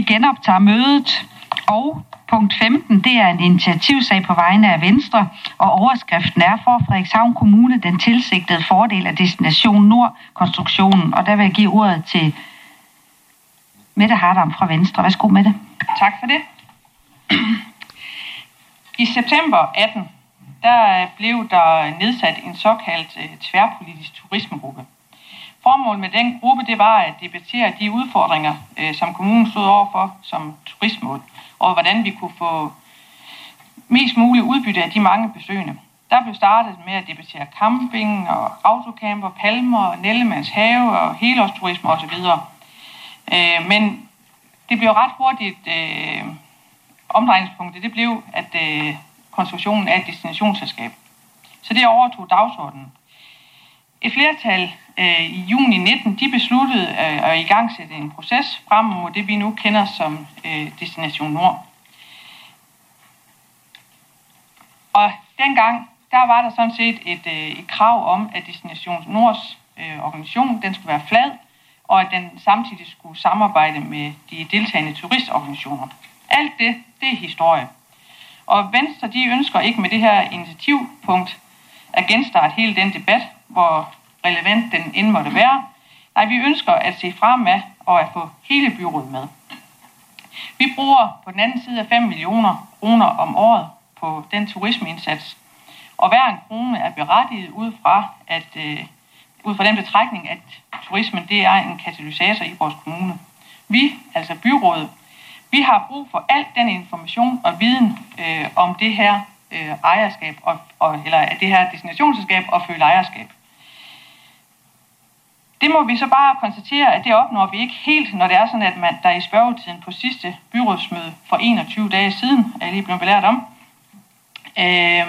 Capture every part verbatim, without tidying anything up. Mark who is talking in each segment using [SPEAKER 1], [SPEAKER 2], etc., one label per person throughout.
[SPEAKER 1] Vi genoptager mødet, og punkt femten, det er en initiativsag på vegne af Venstre, og overskriften er for Frederikshavn Kommune den tilsigtede fordel af Destination Nord-konstruktionen. Og der vil jeg give ordet til Mette Hardam fra Venstre. Værsgo, Mette.
[SPEAKER 2] Tak for det. I september atten, der blev der nedsat en såkaldt tværpolitisk turismegruppe. Formålet med den gruppe, det var at debattere de udfordringer, øh, som kommunen stod overfor som turistmål, og hvordan vi kunne få mest muligt udbytte af de mange besøgende. Der blev startet med at debattere camping og autocamper, palmer, Nellemanns have og helårsturisme osv. Øh, men det blev ret hurtigt øh, omdrejningspunktet, det blev, at øh, konstruktionen af et destinationsselskab. Så det overtog dagsordenen. Et flertal øh, i juni nitten, de besluttede øh, at igangsætte en proces frem mod det, vi nu kender som øh, Destination Nord. Og dengang, der var der sådan set et, øh, et krav om, at Destination Nords øh, organisation, den skulle være flad, og at den samtidig skulle samarbejde med de deltagende turistorganisationer. Alt det, det er historie. Og Venstre, de ønsker ikke med det her initiativpunkt at genstarte hele den debat, hvor relevant den end måtte være. Nej, vi ønsker at se fremad og at få hele byrådet med. Vi bruger på den anden side af fem millioner kroner om året på den turismeindsats, og hver en krone er berettiget ud fra, at, øh, ud fra den betragtning, at turismen det er en katalysator i vores kommune. Vi, altså byrådet, vi har brug for al den information og viden øh, om det her øh, ejerskab, og, og, eller det her destinationsselskab og føle ejerskab. Det må vi så bare konstatere, at det opnår vi ikke helt, når det er sådan, at man der i spørgetiden på sidste byrådsmøde for enogtyve dage siden, er jeg lige blevet belært om, øh,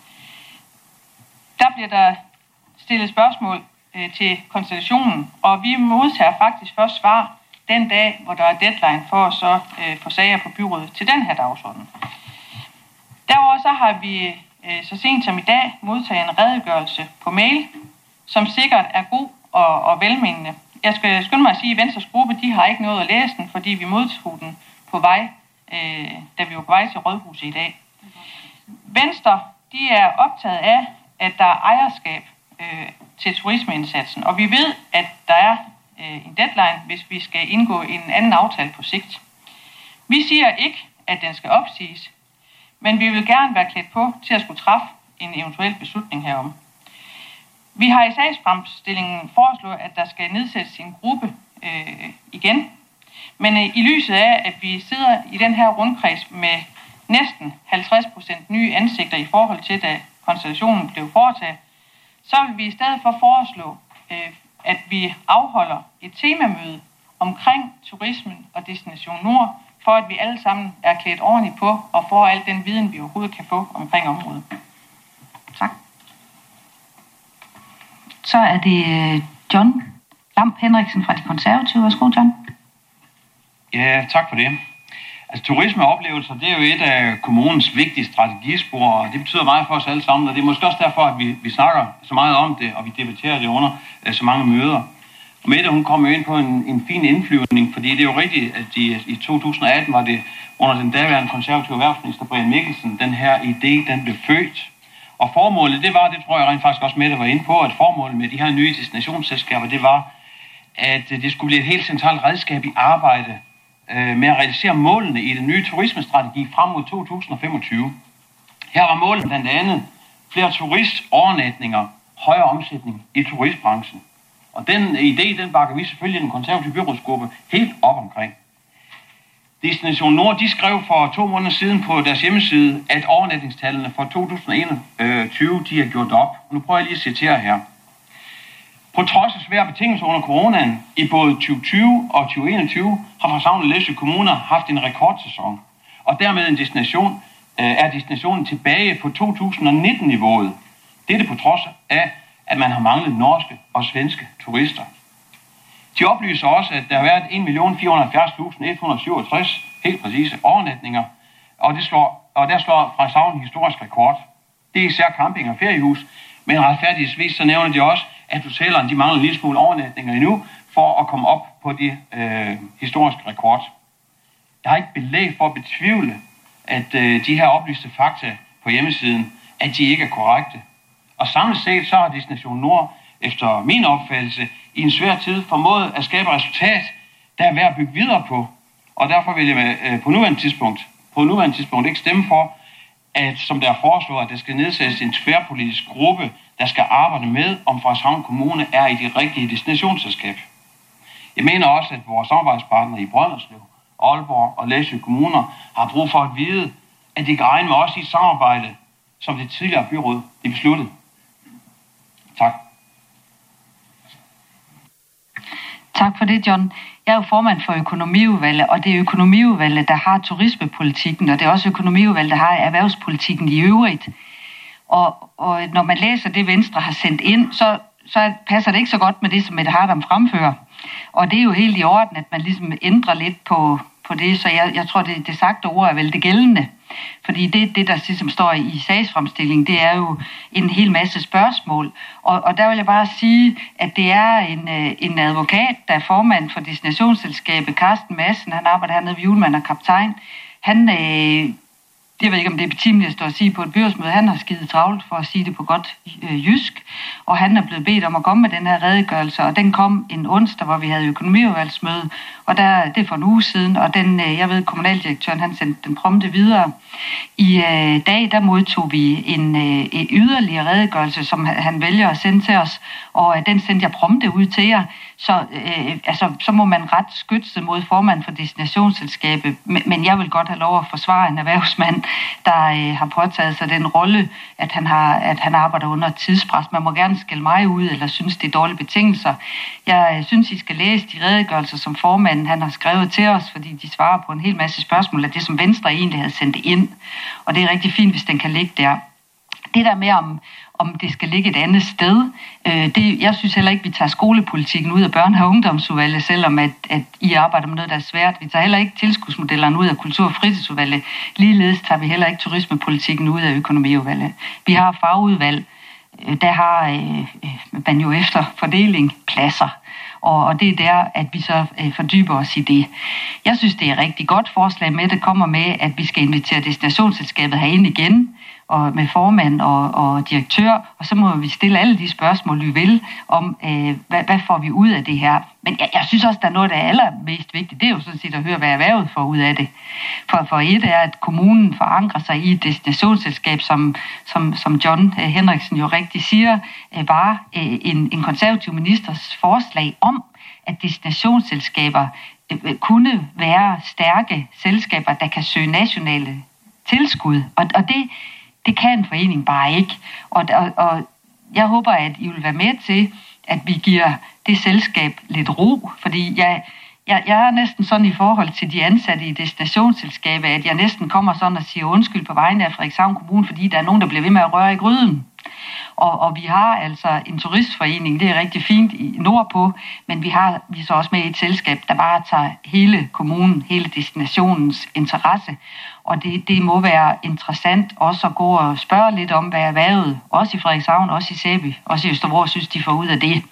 [SPEAKER 2] der bliver der stillet spørgsmål øh, til konstellationen, og vi modtager faktisk først svar den dag, hvor der er deadline for at så øh, få sager på byrådet til den her dagsorden. Derudover så har vi øh, så sent som i dag modtaget en redegørelse på mail, som sikkert er god og, og velmenende. Jeg skal skynde mig at sige, at Venstres gruppe, de har ikke nået at læse den, fordi vi modtog den på vej, øh, da vi var på vej til Rådhuset i dag. Venstre, de er optaget af, at der er ejerskab øh, til turismeindsatsen, og vi ved, at der er øh, en deadline, hvis vi skal indgå en anden aftale på sigt. Vi siger ikke, at den skal opsiges, men vi vil gerne være klædt på til at skulle træffe en eventuel beslutning herom. Vi har i sagsfremstillingen foreslået, at der skal nedsættes en gruppe øh, igen, men øh, i lyset af, at vi sidder i den her rundkreds med næsten halvtreds procent nye ansigter i forhold til, da konstellationen blev foretaget, så vil vi i stedet for foreslå, øh, at vi afholder et temamøde omkring turismen og Destination Nord, for at vi alle sammen er klædt ordentligt på og får al den viden, vi overhovedet kan få omkring området. Tak.
[SPEAKER 1] Så er det John Lamp Henriksen fra De Konservative. Værsgo, John.
[SPEAKER 3] Ja, tak for det. Altså, turismeoplevelser, det er jo et af kommunens vigtige strategispor, og det betyder meget for os alle sammen, og det er måske også derfor, at vi, vi snakker så meget om det, og vi debatterer det under uh, så mange møder. Og Mette, hun kom jo ind på en, en fin indflyvning, fordi det er jo rigtigt, at de, i to tusind og atten var det under den daværende konservative erhvervsminister Brian Mikkelsen, den her idé, den blev født. Og formålet, det var, det tror jeg rent faktisk også Mette var inde på, at formålet med de her nye destinationsselskaber, det var, at det skulle blive et helt centralt redskab i arbejde øh, med at realisere målene i den nye turismestrategi frem mod to tusind og femogtyve. Her var målet blandt andet flere turistovernatninger, højere omsætning i turistbranchen. Og den idé, den bakker vi selvfølgelig i den konservative byrådsgruppe helt op omkring. Destination Nord, de skrev for to måneder siden på deres hjemmeside, at overnatningstallene for to tusind og enogtyve, de er gjort op. Nu prøver jeg lige at citere her. På trods af svære betingelser under coronaen i både tyve tyve og tyve enogtyve, har Frederikshavn og Læsø kommuner haft en rekordsæson. Og dermed en destination, er destinationen tilbage på to tusind og nitten-niveauet. Dette på trods af, at man har manglet norske og svenske turister. De oplyser også, at der har været en million fire hundrede og halvfjerds tusind et hundrede og syvogtres helt præcise overnatninger, og, det slår, og der slår Frederikshavn en historisk rekord. Det er især camping og feriehus, men retfærdigvis så nævner de også, at hotellerne de mangler en lille smule overnatninger endnu, for at komme op på de øh, historiske rekord. Jeg har ikke belæg for at betvivle, at øh, de her oplyste fakta på hjemmesiden, at de ikke er korrekte. Og samlet set så har Destination Nord, efter min opfattelse, i en svær tid formået at skabe et resultat, der er værd at bygge videre på. Og derfor vil jeg øh, på nuværende tidspunkt, på nuværende tidspunkt ikke stemme for, at som der er foreslået, at der skal nedsættes en tværpolitisk gruppe, der skal arbejde med, om Frederikshavn Kommune er i det rigtige destinationsselskab. Jeg mener også, at vores samarbejdspartnere i Brønderslev, Aalborg og Læsø Kommuner har brug for at vide, at de kan regne med os i et samarbejde, som det tidligere byråd de besluttede. Tak.
[SPEAKER 1] Tak for det, John. Jeg er jo formand for økonomiudvalget, og det er økonomiudvalget, der har turismepolitikken, og det er også økonomiudvalget, der har erhvervspolitikken i øvrigt. Og, og når man læser det, Venstre har sendt ind, så, så passer det ikke så godt med det, som Mette Hardam fremfører. Og det er jo helt i orden, at man ligesom ændrer lidt på, på det, så jeg, jeg tror, det, det sagte ord er vel det gældende. Fordi det, det der ligesom står i sagsfremstillingen, det er jo en hel masse spørgsmål. Og, og der vil jeg bare sige, at det er en, en advokat, der er formand for destinationsselskabet, Carsten Madsen, han arbejder hernede ved Julemand og Kaptajn. Han, øh, jeg ved ikke, om det er betimeligt at stå og sige på et byrådsmøde, han har skidt travlt for at sige det på godt øh, jysk, og han er blevet bedt om at komme med den her redegørelse, og den kom en onsdag, hvor vi havde økonomiudvalgsmøde, og der, det er for en uge siden, og den, øh, jeg ved, kommunaldirektøren, han sendte den prompte videre. I øh, dag, der modtog vi en, øh, en yderligere redegørelse, som han vælger at sende til os, og øh, den sendte jeg prompte ud til jer, så, øh, altså, så må man ret skytte sig mod formand for destinationsselskabet, men, men jeg vil godt have lov at forsvare en erhvervsmand, der øh, har påtaget sig den rolle, at han, har, at han arbejder under et tidspres. Man må gerne skælde mig ud, eller synes, det er dårlige betingelser. Jeg øh, synes, I skal læse de redegørelser, som formanden han har skrevet til os, fordi de svarer på en hel masse spørgsmål af det, som Venstre egentlig havde sendt ind. Og det er rigtig fint, hvis den kan ligge der. Det der med, om, om det skal ligge et andet sted, øh, det, jeg synes heller ikke, vi tager skolepolitikken ud af børne- og ungdomsudvalget, selvom at, at I arbejder med noget, der er svært. Vi tager heller ikke tilskudsmodellerne ud af kultur- og fritidsudvalget. Ligeledes tager vi heller ikke turismepolitikken ud af økonomiudvalget. Vi har fagudvalg, der har øh, man jo efter fordeling pladser. Og, og det er der, at vi så øh, fordyber os i det. Jeg synes, det er et rigtig godt forslag med, det kommer med, at vi skal invitere destinationsselskabet herind igen, og med formand og, og direktør, og så må vi stille alle de spørgsmål, vi vil, om øh, hvad, hvad får vi ud af det her. Men jeg, jeg synes også, der er noget, der er allermest vigtigt, det er jo sådan set at høre, hvad erhvervet får ud af det. For, for et er, at kommunen forankrer sig i et destinationsselskab, som, som, som John øh, Henriksen jo rigtig siger, øh, var øh, en, en konservativ ministers forslag om, at destinationsselskaber øh, kunne være stærke selskaber, der kan søge nationale tilskud. Og, og det Det kan en forening bare ikke. Og, og, og jeg håber, at I vil være med til, at vi giver det selskab lidt ro. Fordi jeg, jeg, jeg er næsten sådan i forhold til de ansatte i destinationsselskabet, at jeg næsten kommer sådan og siger undskyld på vegne af Frederikshavn Kommune, fordi der er nogen, der bliver ved med at røre i gryden. Og, og vi har altså en turistforening, det er rigtig fint i nordpå, men vi har vi er så også med i et selskab, der bare tager hele kommunen, hele destinationens interesse. Og det, det må være interessant også at gå og spørge lidt om, hvad erhvervet, også i Frederikshavn, også i Sæby, også i Østervrå, synes de får ud af det.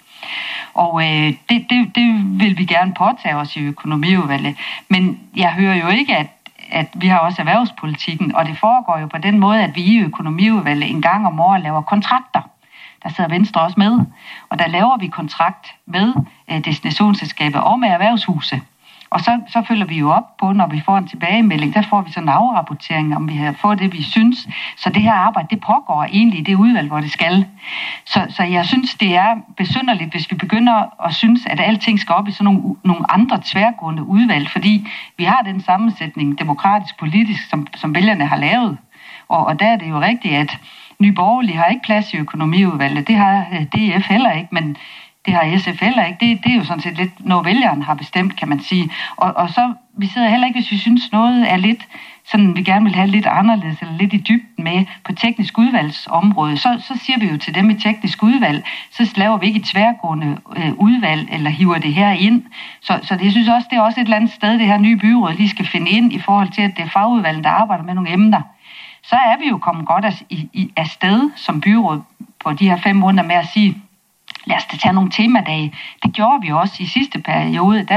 [SPEAKER 1] Og øh, det, det, det vil vi gerne påtage os i økonomiudvalget. Men jeg hører jo ikke, at at vi har også erhvervspolitikken, og det foregår jo på den måde, at vi i økonomiudvalget en gang om året laver kontrakter. Der sidder Venstre også med, og der laver vi kontrakt med øh, destinationsselskabet og med erhvervshuse. Og så, så følger vi jo op på, når vi får en tilbagemelding, der får vi sådan en afrapportering, om vi har fået det, vi synes. Så det her arbejde, det pågår egentlig i det udvalg, hvor det skal. Så, så jeg synes, det er besynderligt, hvis vi begynder at synes, at alting skal op i sådan nogle, nogle andre tværgående udvalg, fordi vi har den sammensætning, demokratisk, politisk, som, som vælgerne har lavet. Og, og der er det jo rigtigt, at Nye Borgerlige har ikke plads i økonomiudvalget. Det har D F heller ikke, men det har S F heller ikke. Det, det er jo sådan set lidt noget, vælgeren har bestemt, kan man sige. Og, og så, vi sidder heller ikke, hvis vi synes noget er lidt, sådan vi gerne vil have lidt anderledes, eller lidt i dybden med på teknisk udvalgsområde, så, så siger vi jo til dem i teknisk udvalg, så laver vi ikke et tværgående øh, udvalg, eller hiver det her ind. Så, så det, jeg synes også, det er også et eller andet sted, det her nye byråd lige skal finde ind, i forhold til, at det er fagudvalget, der arbejder med nogle emner. Så er vi jo kommet godt af, i, af sted som byråd på de her fem måneder med at sige, lad os da tage nogle temadage. Det gjorde vi også i sidste periode. Der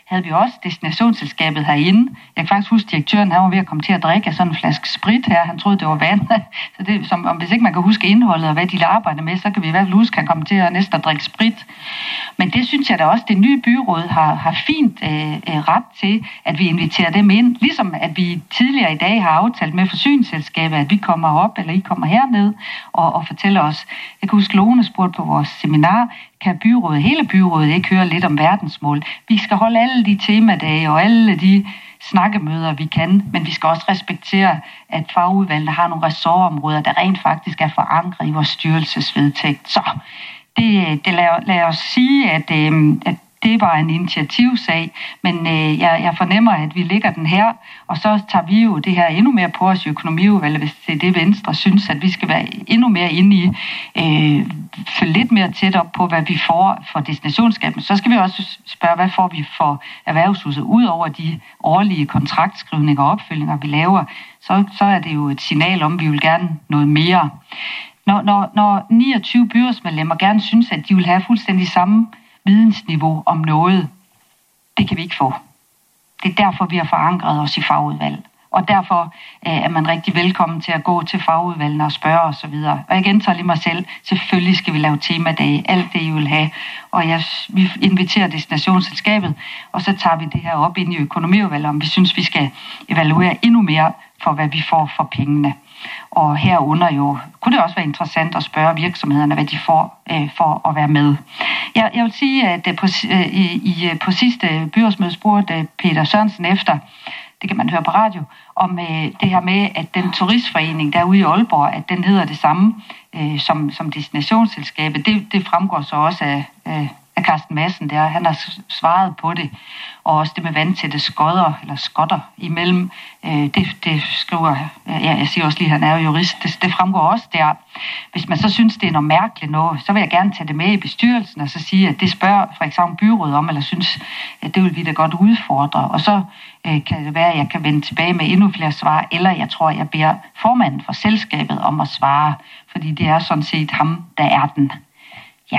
[SPEAKER 1] havde vi også destinationsselskabet herinde. Jeg kan faktisk huske, direktøren han var ved at komme til at drikke af sådan en flaske sprit her. Han troede, det var vand. Så det, som, om hvis ikke man kan huske indholdet og hvad de arbejder med, så kan vi i hvert fald huske, at han kommer til at næsten at drikke sprit. Men det synes jeg da også, det nye byråd har, har fint øh, ret til, at vi inviterer dem ind. Ligesom at vi tidligere i dag har aftalt med forsyningsselskabet, at vi kommer op, eller I kommer herned og, og fortæller os. Jeg kan huske, Lone spurgte på vores seminar, kan byrådet, hele byrådet ikke høre lidt om verdensmål. Vi skal holde alle de temadage og alle de snakkemøder, vi kan, men vi skal også respektere, at fagudvalgene har nogle ressortområder, der rent faktisk er forankret i vores styrelsesvedtægt. Så det, det lad, lad os sige, at, øh, at det var en initiativsag, men øh, jeg, jeg fornemmer, at vi ligger den her, og så tager vi jo det her endnu mere på os i økonomiudvalget, hvis det er det Venstre synes, at vi skal være endnu mere inde i, øh, følge lidt mere tæt op på, hvad vi får for destinationsskaben. Så skal vi også spørge, hvad får vi for erhvervshuset, ud over de årlige kontraktskrivninger og opfølgninger, vi laver, så, så er det jo et signal om, at vi vil gerne noget mere. Når, når, når niogtyve byrådsmedlemmer gerne synes, at de vil have fuldstændig samme vidensniveau om noget, det kan vi ikke få. Det er derfor, vi har forankret os i fagudvalg. Og derfor øh, er man rigtig velkommen til at gå til fagudvalgene og spørge os og videre. Og jeg gentager lige mig selv, selvfølgelig skal vi lave temadage, alt det I vil have. Og jeg, vi inviterer destinationsselskabet, og så tager vi det her op ind i økonomiudvalget, om vi synes, vi skal evaluere endnu mere for, hvad vi får for pengene. Og herunder jo, kunne det også være interessant at spørge virksomhederne, hvad de får øh, for at være med. Jeg, jeg vil sige, at på, øh, i, på sidste byrådsmøde spurgte Peter Sørensen efter, det kan man høre på radio, om øh, det her med, at den turistforening derude i Aalborg, at den hedder det samme øh, som, som destinationsselskabet. Det, det fremgår så også af, øh, af Carsten Madsen der. Han har svaret på det. Og også det med vandtætte skodder, eller skotter imellem, øh, det, det skriver, ja, jeg siger også lige, at han er jo jurist, det, det fremgår også der. Hvis man så synes, det er noget mærkeligt noget, så vil jeg gerne tage det med i bestyrelsen, og så sige, at det spørger for eksempel byrådet om, eller synes, at det vil vi da godt udfordre. Og så øh, kan det være, at jeg kan vende tilbage med endnu flere svar, eller jeg tror, jeg beder formanden for selskabet om at svare, fordi det er sådan set ham, der er den. Ja.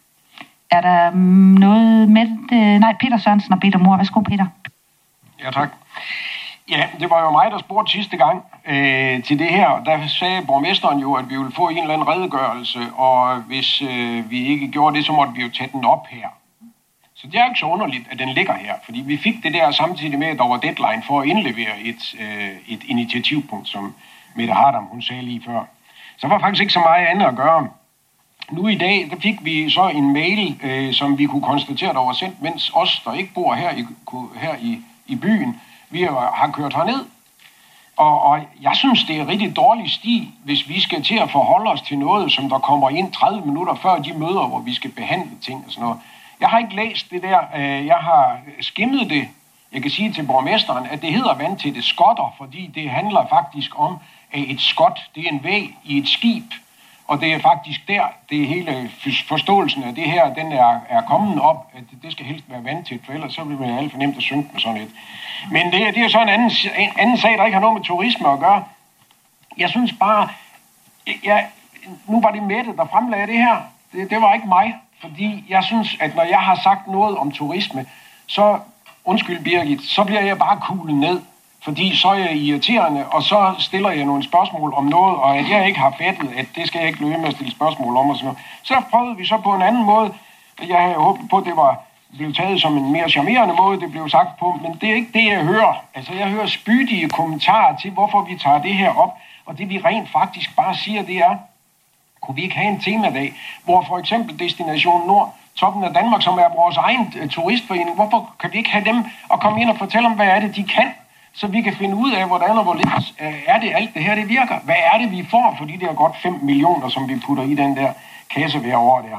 [SPEAKER 1] Er der noget med det? Nej, Peter Sørensen og Peter Mohr. Værsgo, Peter.
[SPEAKER 4] Ja, tak. Ja, det var jo mig, der spurgte sidste gang øh, til det her. Der sagde borgmesteren jo, at vi ville få en eller anden redegørelse, og hvis øh, vi ikke gjorde det, så måtte vi jo tage den op her. Så det er ikke så underligt, at den ligger her, fordi vi fik det der samtidig med, at der var deadline for at indlevere et, øh, et initiativpunkt, som Mette Hardam, hun sagde lige før. Så var faktisk ikke så meget andet at gøre. Nu i dag, der fik vi så en mail, øh, som vi kunne konstatere, der var sendt, mens os, der ikke bor her i, her i, i byen, vi har, har kørt herned. Og, og jeg synes, det er rigtig dårlig stil, hvis vi skal til at forholde os til noget, som der kommer ind tredive minutter før de møder, hvor vi skal behandle ting og sådan noget. Jeg har ikke læst det der. Øh, jeg har skimmet det. Jeg kan sige til borgmesteren, at det hedder vandtætte skotter, fordi det handler faktisk om, at et skot, det er en væg i et skib. Og det er faktisk der, det er hele forståelsen af det her, den er, er kommet op, at det skal helst være vandtæt, for ellers så bliver det alt for nemt at synke med sådan et. Men det, det er så en anden, en anden sag, der ikke har noget med turisme at gøre. Jeg synes bare, jeg, nu var det Mette, der fremlagde det her. Det, det var ikke mig, fordi jeg synes, at når jeg har sagt noget om turisme, så, undskyld Birgit, så bliver jeg bare kuglet ned. Fordi så er jeg irriterende, og så stiller jeg nogle spørgsmål om noget, og at jeg ikke har fattet, at det skal jeg ikke løbe med at stille spørgsmål om og sådan noget. Så prøvede vi så på en anden måde. Jeg havde håbet på, at det var blevet taget som en mere charmerende måde, det blev sagt på, men det er ikke det, jeg hører. Altså, jeg hører spydige kommentarer til, hvorfor vi tager det her op, og det vi rent faktisk bare siger, det er, kunne vi ikke have en temadag, hvor for eksempel Destination Nord, toppen af Danmark, som er vores egen uh, turistforening, hvorfor kan vi ikke have dem og komme ind og fortælle om, hvad er det, de kan? Så vi kan finde ud af, hvordan og hvorledes er det alt det her, det virker. Hvad er det, vi får for de der godt fem millioner, som vi putter i den der kasse hver år der?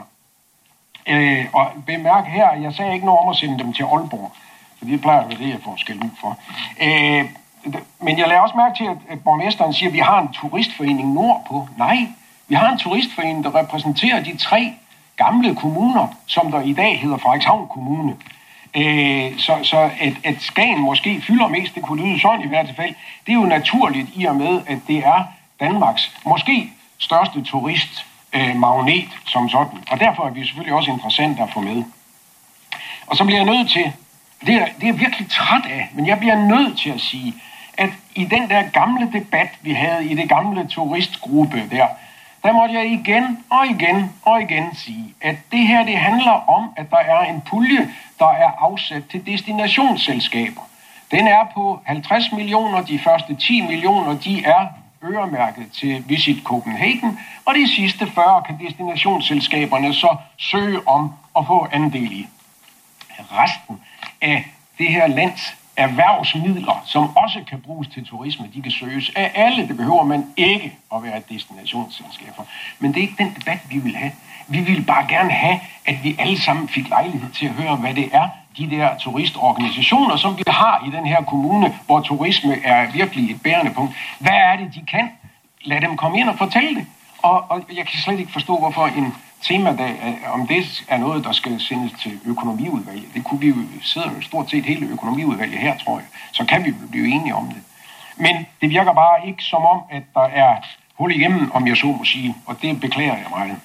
[SPEAKER 4] Øh, og bemærk her, jeg sagde ikke noget om at sende dem til Aalborg, for det plejer at være det, jeg får skæld ud for. Øh, men jeg lader også mærke til, at borgmesteren siger, at vi har en turistforening nordpå. Nej, vi har en turistforening, der repræsenterer de tre gamle kommuner, som der i dag hedder Frederikshavn Kommune. Øh, så så at, at Skagen måske fylder mest, det kunne lyde sådan i hvert fald, det er jo naturligt i og med, at det er Danmarks måske største turistmagnet øh, som sådan. Og derfor er vi selvfølgelig også interessant at få med. Og så bliver jeg nødt til det er, det er jeg virkelig træt af, men jeg bliver nødt til at sige, at i den der gamle debat, vi havde i det gamle turistgruppe der, der måtte jeg igen og igen og igen sige, at det her, det handler om, at der er en pulje, der er afsat til destinationsselskaber. Den er på halvtreds millioner, de første ti millioner, de er øremærket til Visit Copenhagen, og de sidste fyrre kan destinationsselskaberne så søge om at få andel i. Resten af det her lands erhvervsmidler, som også kan bruges til turisme, de kan søges af alle. Det behøver man ikke at være et destinationsselskab for. Men det er ikke den debat, vi vil have. Vi vil bare gerne have, at vi alle sammen fik lejlighed til at høre, hvad det er, de der turistorganisationer, som vi har i den her kommune, hvor turisme er virkelig et bærende punkt. Hvad er det, de kan? Lad dem komme ind og fortælle det. Og, og jeg kan slet ikke forstå, hvorfor en temadag, om det er noget, der skal sendes til økonomiudvalget. Det kunne vi jo, sidder jo stort set hele økonomiudvalget her, tror jeg. Så kan vi blive enige om det. Men det virker bare ikke som om, at der er hul igennem, om jeg så må sige. Og det beklager jeg meget.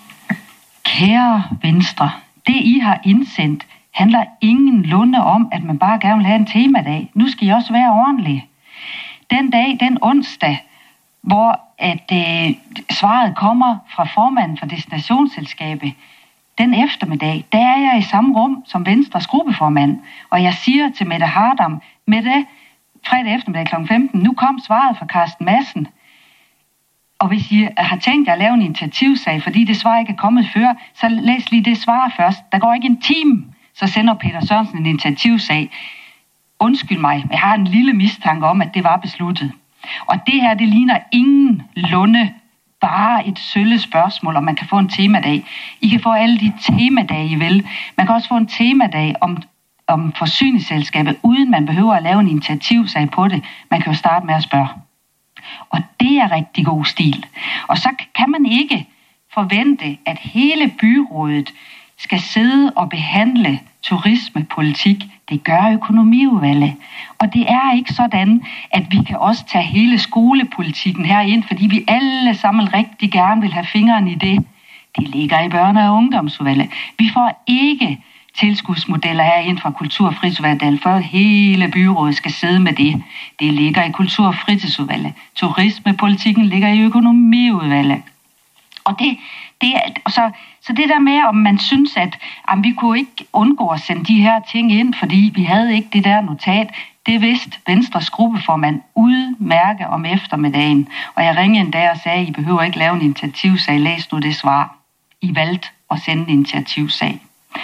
[SPEAKER 1] Kære Venstre, det I har indsendt, handler ingenlunde om, at man bare gerne vil have en temadag. Nu skal I også være ordentlige. Den dag, den onsdag, hvor at øh, svaret kommer fra formanden for destinationsselskabet, den eftermiddag, der er jeg i samme rum som Venstres gruppeformand, og jeg siger til Mette Hardam, Mette, fredag eftermiddag klokken femten, nu kom svaret fra Carsten Madsen, og hvis I har tænkt jer at lave en initiativsag, fordi det svar ikke er kommet før, så læs lige det svar først. Der går ikke en time, så sender Peter Sørensen en initiativsag. Undskyld mig, jeg har en lille mistanke om, at det var besluttet. Og det her, det ligner ingen lunde, bare et sølle spørgsmål, om man kan få en temadag. I kan få alle de temadage, I vil. Man kan også få en temadag om, om forsyningsselskabet, uden man behøver at lave en initiativsag på det. Man kan jo starte med at spørge. Og det er rigtig god stil. Og så kan man ikke forvente, at hele byrådet skal sidde og behandle turismepolitik. Det gør økonomiudvalget. Og det er ikke sådan, at vi kan også tage hele skolepolitikken herind, fordi vi alle sammen rigtig gerne vil have fingeren i det. Det ligger i børne- og ungdomsudvalget. Vi får ikke tilskudsmodeller herind fra Kultur- og Fritidsudvalget, for hele byrådet skal sidde med det. Det ligger i Kultur- og Fritidsudvalget. Turismepolitikken ligger i økonomiudvalget. Og det, det er, så, så det der med, om man synes, at jamen, vi kunne ikke undgå at sende de her ting ind, fordi vi havde ikke det der notat, det vidste Venstres gruppeformand udmærke om eftermiddagen. Og jeg ringede en dag og sagde, at I behøver ikke lave en initiativsag, læs nu det svar. I valgte at sende en initiativsag.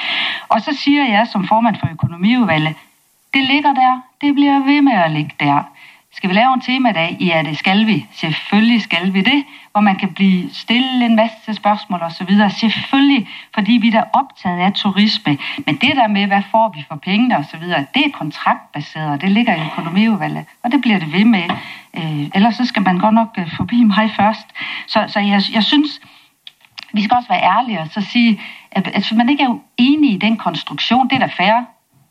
[SPEAKER 1] Og så siger jeg som formand for økonomiudvalget, det ligger der, det bliver ved med at ligge der. Skal vi lave en temadag? Ja, det skal vi. Selvfølgelig skal vi det, hvor man kan blive stille en masse spørgsmål og så videre. Selvfølgelig, fordi vi er da optaget af turisme. Men det der med, hvad får vi for pengene og så videre, det er kontraktbaseret, og det ligger i økonomiudvalget, og det bliver det ved med. Øh, ellers så skal man godt nok forbi mig først. Så, så jeg, jeg synes, vi skal også være ærlige og så sige, at, at man ikke er enig i den konstruktion, det er da fair.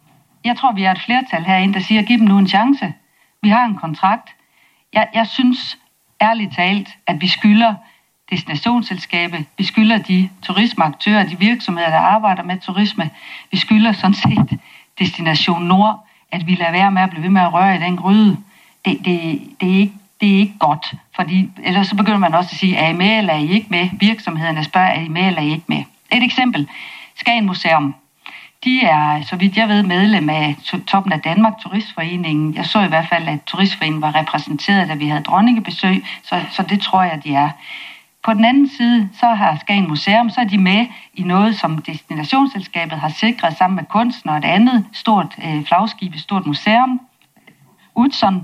[SPEAKER 1] Jeg tror, vi er et flertal herinde, der siger, giv dem nu en chance. Vi har en kontrakt. Jeg, jeg synes ærligt talt, at vi skylder destinationsselskabet, vi skylder de turismeaktører, de virksomheder, der arbejder med turisme, vi skylder sådan set Destination Nord, at vi lader være med at blive ved med at røre i den gryde. Det, det, det, er, ikke, det er ikke godt, fordi ellers så begynder man også at sige, er I med eller er I ikke med? Virksomhederne spørger, er I med eller er I ikke med? Et eksempel. Skagen Museum. De er, så vidt jeg ved, medlem af Toppen af Danmark, Turistforeningen. Jeg så i hvert fald, at Turistforeningen var repræsenteret, da vi havde dronningebesøg, så, så det tror jeg, de er. På den anden side, så har Skagen Museum, så er de med i noget, som destinationsselskabet har sikret sammen med kunsten og et andet stort øh, flagskib, et stort museum, Utzon,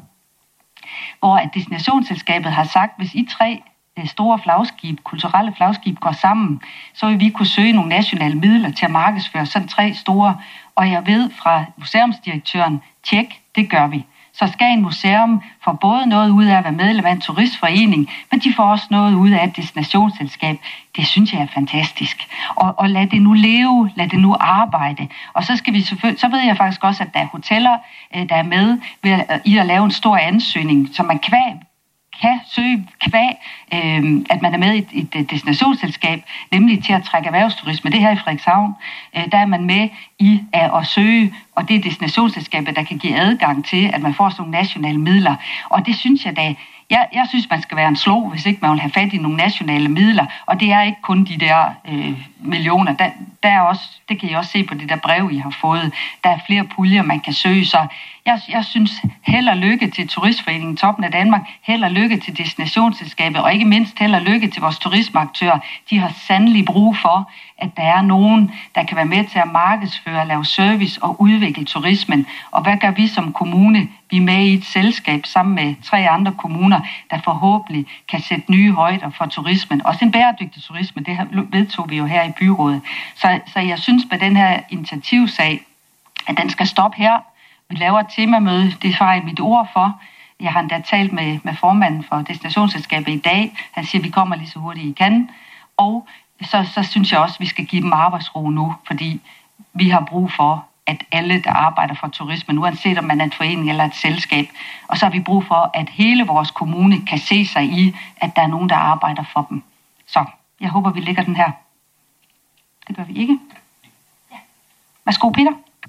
[SPEAKER 1] hvor at destinationsselskabet har sagt, hvis I tre store flagskib, kulturelle flagskib går sammen, så vil vi kunne søge nogle nationale midler til at markedsføre sådan tre store. Og jeg ved fra museumsdirektøren, tjek, det gør vi. Så Skagen Museum får både noget ud af at være medlem af en turistforening, men de får også noget ud af et destinationsselskab. Det synes jeg er fantastisk. Og, og lad det nu leve, lad det nu arbejde. Og så skal vi selvfølgelig, så ved jeg faktisk også, at der er hoteller, der er med ved, i at lave en stor ansøgning, så man kvæg kan søge kvæg, øh, at man er med i et, et destinationsselskab, nemlig til at trække erhvervsturisme. Det her i Frederikshavn, øh, der er man med i at, at søge, og det er destinationsselskabet, der kan give adgang til, at man får sådan nogle nationale midler. Og det synes jeg da, jeg, jeg synes, man skal være en slå, hvis ikke man vil have fat i nogle nationale midler, og det er ikke kun de der øh, millioner. Der, der er også, det kan I også se på det der brev, I har fået. Der er flere puljer, man kan søge, så jeg, jeg synes, held og lykke til Turistforeningen Toppen af Danmark, held og lykke til destinationsselskabet, og ikke mindst held og lykke til vores turismeaktører. De har sandelig brug for, at der er nogen, der kan være med til at markedsføre, lave service og udvikle turismen. Og hvad gør vi som kommune? Vi er med i et selskab sammen med tre andre kommuner, der forhåbentlig kan sætte nye højder for turismen. Også en bæredygtig turisme, det vedtog vi jo her i byrådet. Så, så jeg synes med den her initiativsag, at den skal stoppe her. Vi laver et temamøde, det har jeg mit ord for. Jeg har endda talt med, med formanden for destinationsselskabet i dag. Han siger, at vi kommer lige så hurtigt I kan. Og så, så synes jeg også, at vi skal give dem arbejdsro nu, fordi vi har brug for, at alle, der arbejder for turismen, uanset om man er en forening eller et selskab, og så har vi brug for, at hele vores kommune kan se sig i, at der er nogen, der arbejder for dem. Så jeg håber, vi lægger den her. Det gør vi ikke. Ja. Værsgo, Peter.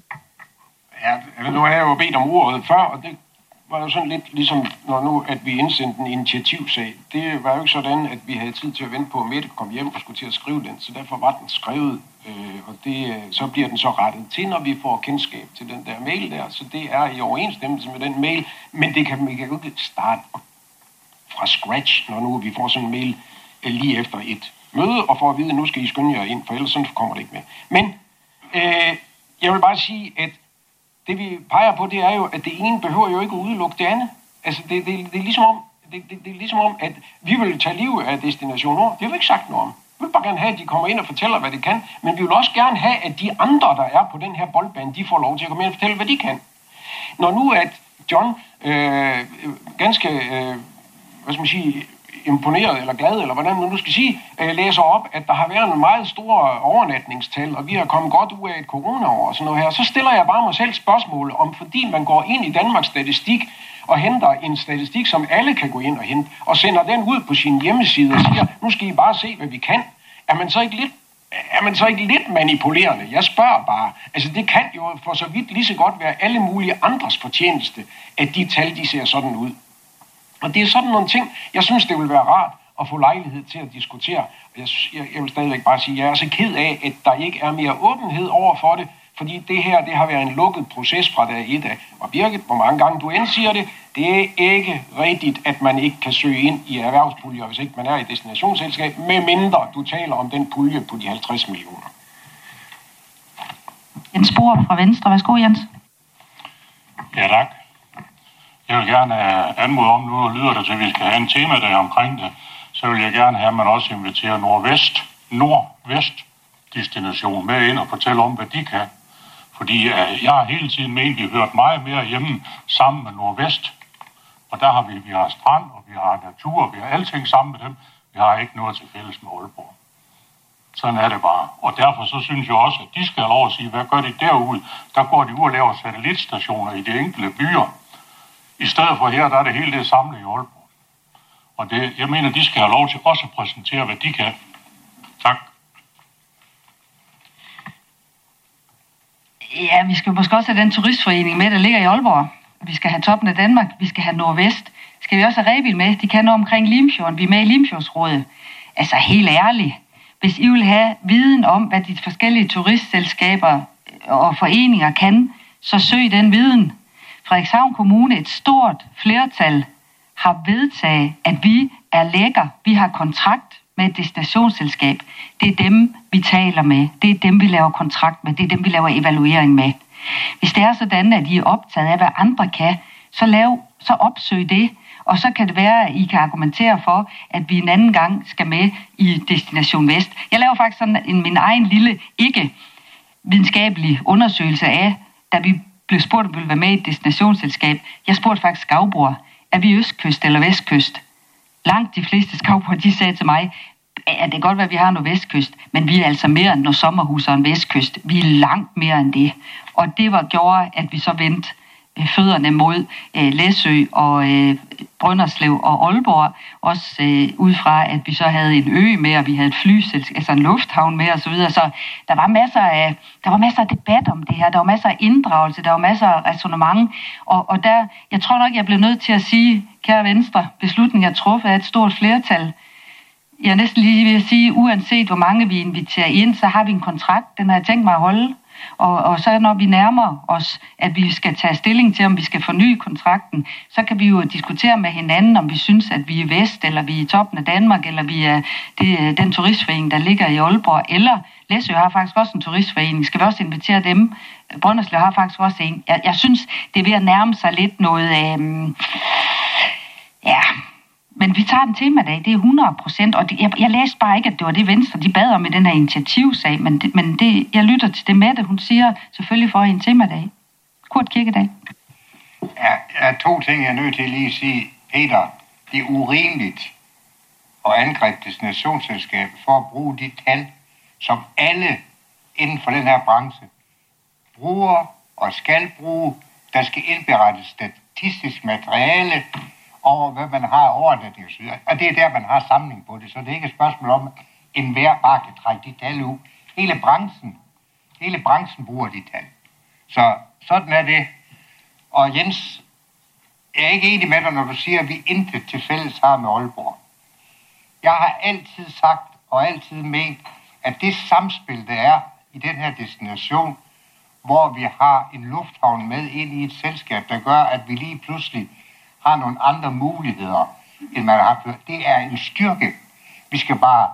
[SPEAKER 4] Ja, nu har jeg jo bedt om ordet før, og det var jo sådan lidt ligesom, når nu, at vi indsendte en initiativsag. Det var jo ikke sådan, at vi havde tid til at vente på, at Mette kom hjem og skulle til at skrive den, så derfor var den skrevet, øh, og det, så bliver den så rettet til, når vi får kendskab til den der mail der, så det er i overensstemmelse med den mail, men det kan vi kan jo ikke starte fra scratch, når nu vi får sådan en mail øh, lige efter et møde, og for at vide, at nu skal I skynde jer ind, for ellers sådan kommer det ikke med. Men øh, jeg vil bare sige, at det vi peger på, det er jo, at det ene behøver jo ikke at udelukke det andet. Altså, det, det, det, er, ligesom om, det, det, det er ligesom om, at vi vil tage liv af Destination Nord. Det har vi ikke sagt noget om. Vi vil bare gerne have, at de kommer ind og fortæller, hvad de kan. Men vi vil også gerne have, at de andre, der er på den her boldbane, de får lov til at komme ind og fortælle, hvad de kan. Når nu at John øh, ganske, øh, hvad skal man sige, imponeret eller glad, eller hvordan man nu skal sige, øh, læser op, at der har været en meget stor overnatningstal, og vi har kommet godt ud af et corona-år og sådan noget her, så stiller jeg bare mig selv spørgsmål om, fordi man går ind i Danmarks Statistik og henter en statistik, som alle kan gå ind og hente, og sender den ud på sin hjemmeside og siger, nu skal I bare se, hvad vi kan. Er man så ikke lidt, er man så ikke lidt manipulerende? Jeg spørger bare. Altså, det kan jo for så vidt lige så godt være alle mulige andres fortjeneste, at de tal, de ser sådan ud. Og det er sådan nogle ting, jeg synes, det vil være rart at få lejlighed til at diskutere. Jeg, jeg, jeg vil stadigvæk bare sige, at jeg er så ked af, at der ikke er mere åbenhed over for det, fordi det her, det har været en lukket proces fra dag et af. Og Birgit, hvor mange gange du end siger det, det er ikke rigtigt, at man ikke kan søge ind i erhvervspuljer, hvis ikke man er i destinationsselskab, medmindre du taler om den pulje på de halvtreds millioner.
[SPEAKER 1] Jens Borup fra Venstre. Værsgo, Jens.
[SPEAKER 5] Ja, tak. Jeg vil gerne anmode om, nu lyder det til, at vi skal have en temadag omkring det, så vil jeg gerne have, at man også inviterer Nordvest, Nordvest destination med ind og fortælle om, hvad de kan. Fordi uh, jeg har hele tiden ment, at vi har hørt meget mere hjemme sammen med Nordvest. Og der har vi, vi har strand, og vi har natur, og vi har alting sammen med dem. Vi har ikke noget til fælles med Aalborg. Sådan er det bare. Og derfor så synes jeg også, at de skal have lov at sige, hvad gør de derude? Der går de ud og laver satellitstationer i de enkelte byer. I stedet for her, der er det hele det samlet i Aalborg. Og det, jeg mener, de skal have lov til også at præsentere, hvad de kan. Tak.
[SPEAKER 1] Ja, vi skal måske også have den turistforening med, der ligger i Aalborg. Vi skal have Toppen af Danmark, vi skal have Nordvest. Skal vi også have Rebild med? De kan noget omkring Limfjorden. Vi er med i Limfjordsrådet. Altså helt ærligt. Hvis I vil have viden om, hvad de forskellige turistselskaber og foreninger kan, så søg den viden. Frederikshavn Kommune, et stort flertal, har vedtaget, at vi er lækker. Vi har kontrakt med et destinationsselskab. Det er dem, vi taler med. Det er dem, vi laver kontrakt med. Det er dem, vi laver evaluering med. Hvis det er sådan, at I er optaget af, hvad andre kan, så, lav, så opsøg det. Og så kan det være, at I kan argumentere for, at vi en anden gang skal med i Destination Vest. Jeg laver faktisk sådan en, min egen lille ikke-videnskabelig undersøgelse af, da vi blev spurgt, om vi ville være med i et destinationsselskab. Jeg spurgte faktisk skavbord, er vi østkyst eller vestkyst? Langt de fleste skavbord, de sagde til mig, at det kan godt være, at vi har noget vestkyst, men vi er altså mere end noget sommerhus og en vestkyst. Vi er langt mere end det. Og det var gjorde, at vi så vendte øh, fødderne mod øh, Læsø og øh, Brønderslev og Aalborg, også øh, ud fra, at vi så havde en ø med, og vi havde et flyselskab, altså en lufthavn med, og så videre. Så der var masser af, der var masser af debat om det her, der var masser af inddragelse, der var masser af ræsonnement, og, og der, jeg tror nok, jeg blev nødt til at sige, kære Venstre, beslutningen er truffet af et stort flertal. Jeg er næsten lige ved at sige, uanset hvor mange vi inviterer ind, så har vi en kontrakt, den har jeg tænkt mig at holde. Og, og så når vi nærmer os, at vi skal tage stilling til, om vi skal forny kontrakten, så kan vi jo diskutere med hinanden, om vi synes, at vi er vest, eller vi er i toppen af Danmark, eller vi er det, den turistforening, der ligger i Aalborg, eller Læsø har faktisk også en turistforening. Skal vi også invitere dem? Brønderslev har faktisk også en. Jeg, jeg synes, det er ved at nærme sig lidt noget... Øhm, ja... Men vi tager en temadag, det er hundrede procent, og det, jeg, jeg læste bare ikke, at det var det Venstre, de bad om i den her initiativsag, men, det, men det, jeg lytter til det med det, hun siger selvfølgelig for en temadag. Kurt Kirkedag.
[SPEAKER 6] Ja, der er to ting, jeg er nødt til lige at sige. Peter, det er urimeligt at angribe destinationsselskabet for at bruge de tal, som alle inden for den her branche bruger og skal bruge. Der skal indberettes statistisk materiale over, hvad man har overnatning og så videre. Og det er der, man har samling på det. Så det er ikke et spørgsmål om, at enhver bare kan trække de tal ud. Hele branchen, hele branchen bruger de tal. Så sådan er det. Og Jens, jeg er ikke enig med dig, når du siger, at vi intet til fælles har med Aalborg. Jeg har altid sagt og altid ment, at det samspil, der er i den her destination, hvor vi har en lufthavn med ind i et selskab, der gør, at vi lige pludselig har nogle andre muligheder, end man har før. Det er en styrke. Vi skal bare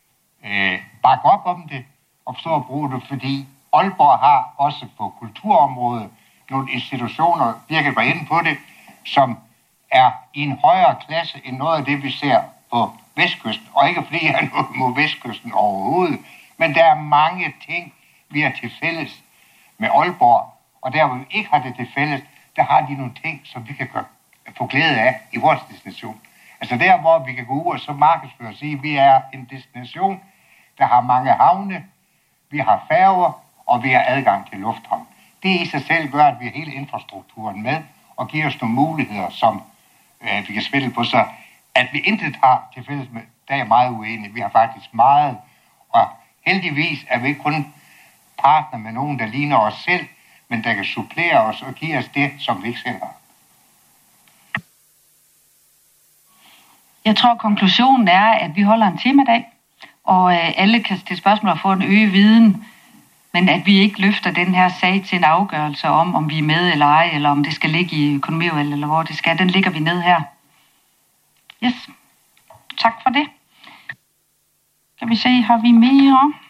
[SPEAKER 6] øh, bakke op om det og forstå at bruge det, fordi Aalborg har også på kulturområdet nogle institutioner, Birgit var inde på det, som er i en højere klasse end noget af det, vi ser på Vestkysten. Og ikke fordi jeg er noget mod Vestkysten overhovedet, men der er mange ting, vi har til fælles med Aalborg, og der hvor vi ikke har det til fælles, der har de nogle ting, som vi kan gøre få glæde af i vores destination. Altså der, hvor vi kan gå ud og så markedsføre og sige, at vi er en destination, der har mange havne, vi har færger, og vi har adgang til lufthavn. Det i sig selv gør, at vi har hele infrastrukturen med, og giver os nogle muligheder, som øh, vi kan spille på. Så at vi intet har til fælles med, der er jeg meget uenig. Vi har faktisk meget, og heldigvis er vi ikke kun partner med nogen, der ligner os selv, men der kan supplere os og give os det, som vi ikke selv har.
[SPEAKER 1] Jeg tror, konklusionen er, at vi holder en temadag, og øh, alle kan stille spørgsmål og få en øget viden, men at vi ikke løfter den her sag til en afgørelse om, om vi er med eller ej, eller om det skal ligge i økonomiudvalget, eller hvor det skal. Den ligger vi ned her. Yes. Tak for det. Kan vi se, har vi mere?